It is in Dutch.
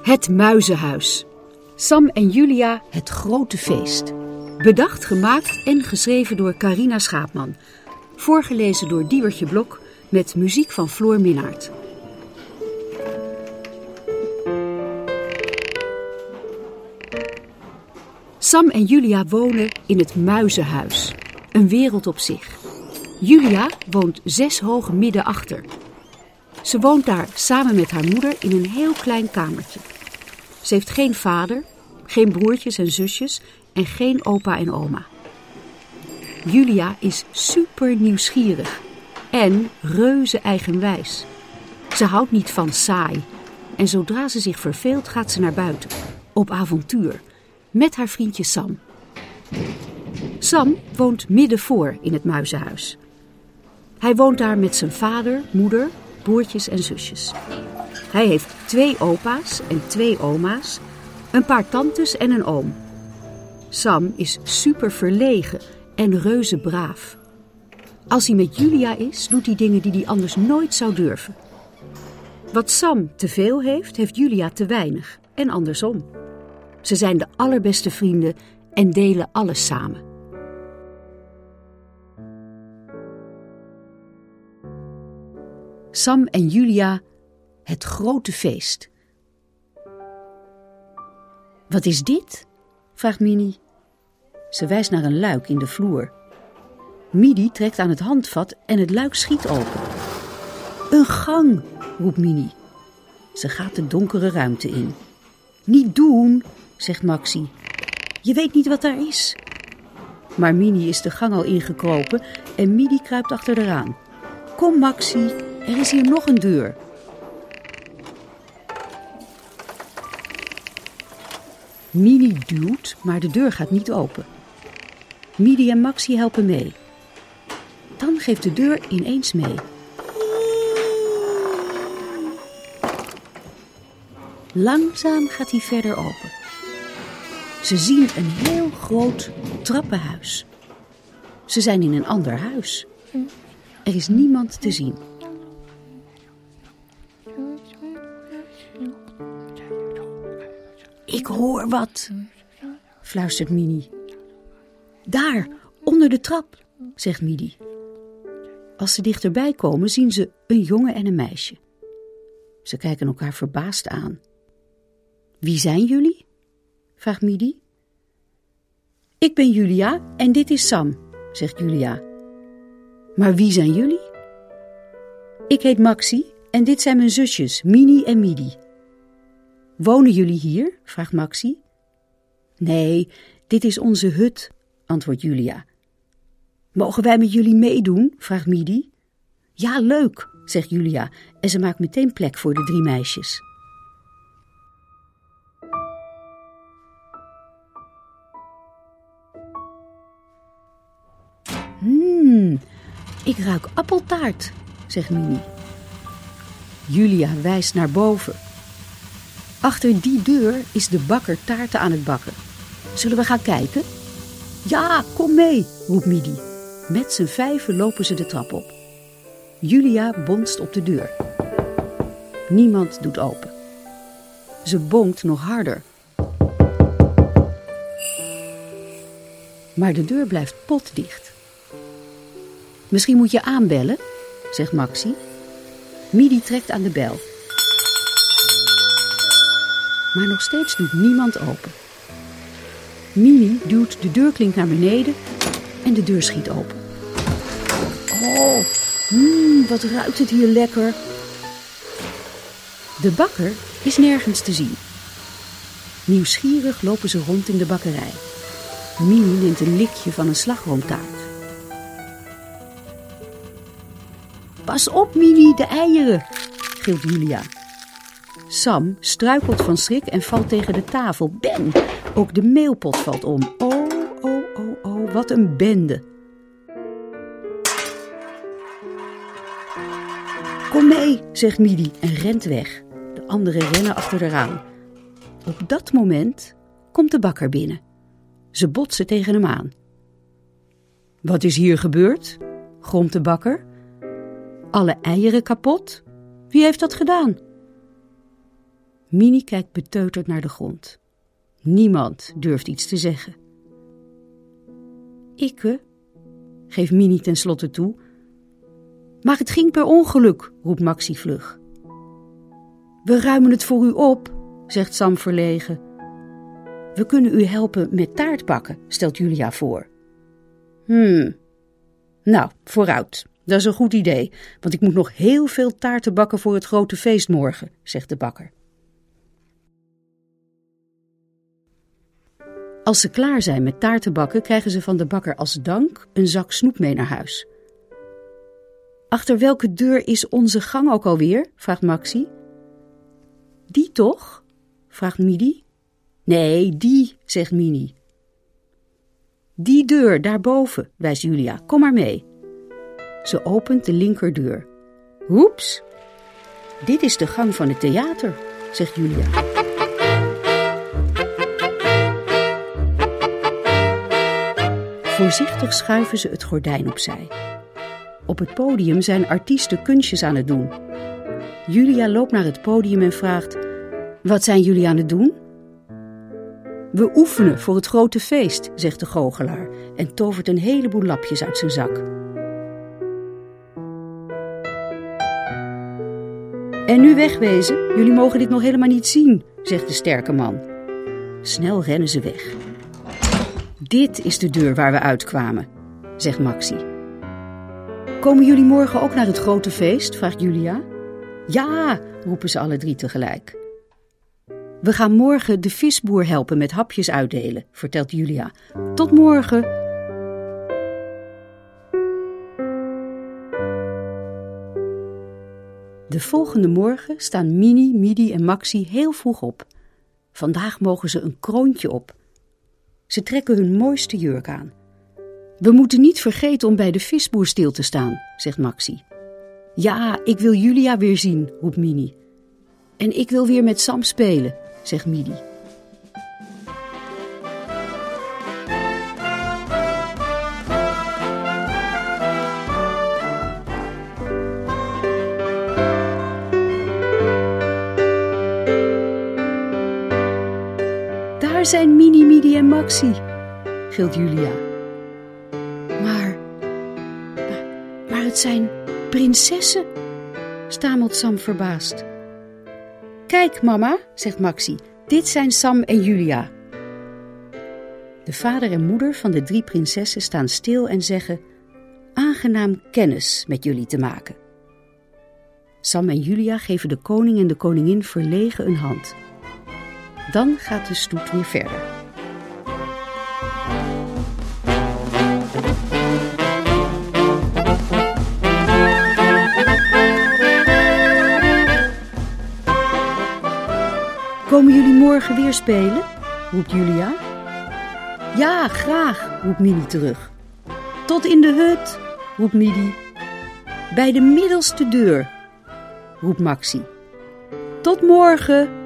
Het Muizenhuis. Sam en Julia, het grote feest. Bedacht, gemaakt en geschreven door Carina Schaapman. Voorgelezen door Diewertje Blok met muziek van Floor Minnaert. Sam en Julia wonen in het Muizenhuis. Een wereld op zich. Julia woont 6 hoog midden achter. Ze woont daar samen met haar moeder in een heel klein kamertje. Ze heeft geen vader, geen broertjes en zusjes en geen opa en oma. Julia is super nieuwsgierig en reuze eigenwijs. Ze houdt niet van saai en zodra ze zich verveelt gaat ze naar buiten, op avontuur, met haar vriendje Sam. Sam woont midden voor in het Muizenhuis. Hij woont daar met zijn vader, moeder, broertjes en zusjes. Hij heeft 2 opa's en 2 oma's, een paar tantes en een oom. Sam is super verlegen en reuze braaf. Als hij met Julia is, doet hij dingen die hij anders nooit zou durven. Wat Sam te veel heeft, heeft Julia te weinig en andersom. Ze zijn de allerbeste vrienden en delen alles samen. Sam en Julia, het grote feest. Wat is dit? Vraagt Mini. Ze wijst naar een luik in de vloer. Midi trekt aan het handvat en het luik schiet open. Een gang, roept Mini. Ze gaat de donkere ruimte in. Niet doen, zegt Maxi. Je weet niet wat daar is. Maar Mini is de gang al ingekropen en Midi kruipt achter eraan. Kom Maxi, er is hier nog een deur. Mini duwt, maar de deur gaat niet open. Midi en Maxi helpen mee. Dan geeft de deur ineens mee. Langzaam gaat hij verder open. Ze zien een heel groot trappenhuis. Ze zijn in een ander huis. Er is niemand te zien. Ik hoor wat, fluistert Mini. Daar, onder de trap, zegt Midi. Als ze dichterbij komen, zien ze een jongen en een meisje. Ze kijken elkaar verbaasd aan. Wie zijn jullie? Vraagt Midi. Ik ben Julia en dit is Sam, zegt Julia. Maar wie zijn jullie? Ik heet Maxi en dit zijn mijn zusjes, Mini en Midi. Wonen jullie hier? Vraagt Maxi. Nee, dit is onze hut, antwoordt Julia. Mogen wij met jullie meedoen? Vraagt Midi. Ja, leuk, zegt Julia en ze maakt meteen plek voor de 3 meisjes. Ik ruik appeltaart, zegt Mini. Julia wijst naar boven. Achter die deur is de bakker taarten aan het bakken. Zullen we gaan kijken? Ja, kom mee, roept Midi. Met z'n 5 lopen ze de trap op. Julia bonst op de deur. Niemand doet open. Ze bonkt nog harder. Maar de deur blijft potdicht. Misschien moet je aanbellen, zegt Maxi. Midi trekt aan de bel. Maar nog steeds doet niemand open. Mini duwt de deurklink naar beneden en de deur schiet open. Oh, wat ruikt het hier lekker. De bakker is nergens te zien. Nieuwsgierig lopen ze rond in de bakkerij. Mini neemt een likje van een slagroomtaart. Pas op, Mini, de eieren, gilt Julia. Sam struikelt van schrik en valt tegen de tafel. Ben! Ook de meelpot valt om. Oh, wat een bende. Kom mee, zegt Midi en rent weg. De anderen rennen achter eraan. Op dat moment komt de bakker binnen. Ze botsen tegen hem aan. Wat is hier gebeurd? Gromt de bakker. Alle eieren kapot? Wie heeft dat gedaan? Mini kijkt beteuterd naar de grond. Niemand durft iets te zeggen. Ikke, geeft Mini tenslotte toe. Maar het ging per ongeluk, roept Maxi vlug. We ruimen het voor u op, zegt Sam verlegen. We kunnen u helpen met taart bakken, stelt Julia voor. Nou, vooruit. Dat is een goed idee, want ik moet nog heel veel taarten bakken voor het grote feest morgen, zegt de bakker. Als ze klaar zijn met taarten bakken, krijgen ze van de bakker als dank een zak snoep mee naar huis. Achter welke deur is onze gang ook alweer? Vraagt Maxi. Die toch? Vraagt Midi. Nee, die, zegt Mini. Die deur, daarboven, wijst Julia. Kom maar mee. Ze opent de linkerdeur. Oeps, dit is de gang van het theater, zegt Julia. Voorzichtig schuiven ze het gordijn opzij. Op het podium zijn artiesten kunstjes aan het doen. Julia loopt naar het podium en vraagt: wat zijn jullie aan het doen? We oefenen voor het grote feest, zegt de goochelaar en tovert een heleboel lapjes uit zijn zak. En nu wegwezen, jullie mogen dit nog helemaal niet zien, zegt de sterke man. Snel rennen ze weg. Dit is de deur waar we uitkwamen, zegt Maxi. Komen jullie morgen ook naar het grote feest, vraagt Julia. Ja, roepen ze alle drie tegelijk. We gaan morgen de visboer helpen met hapjes uitdelen, vertelt Julia. Tot morgen. De volgende morgen staan Mini, Midi en Maxi heel vroeg op. Vandaag mogen ze een kroontje op. Ze trekken hun mooiste jurk aan. We moeten niet vergeten om bij de visboer stil te staan, zegt Maxi. Ja, ik wil Julia weer zien, roept Mini. En ik wil weer met Sam spelen, zegt Midi. Daar zijn Mini, Midi en Maxi, gilt Julia. Maar het zijn prinsessen, stamelt Sam verbaasd. Kijk, mama, zegt Maxi, dit zijn Sam en Julia. De vader en moeder van de 3 prinsessen staan stil en zeggen: aangenaam kennis met jullie te maken. Sam en Julia geven de koning en de koningin verlegen een hand. Dan gaat de stoet weer verder. Komen jullie morgen weer spelen? Roept Julia. Ja, graag, roept Mini terug. Tot in de hut, roept Midi. Bij de middelste deur, roept Maxi. Tot morgen.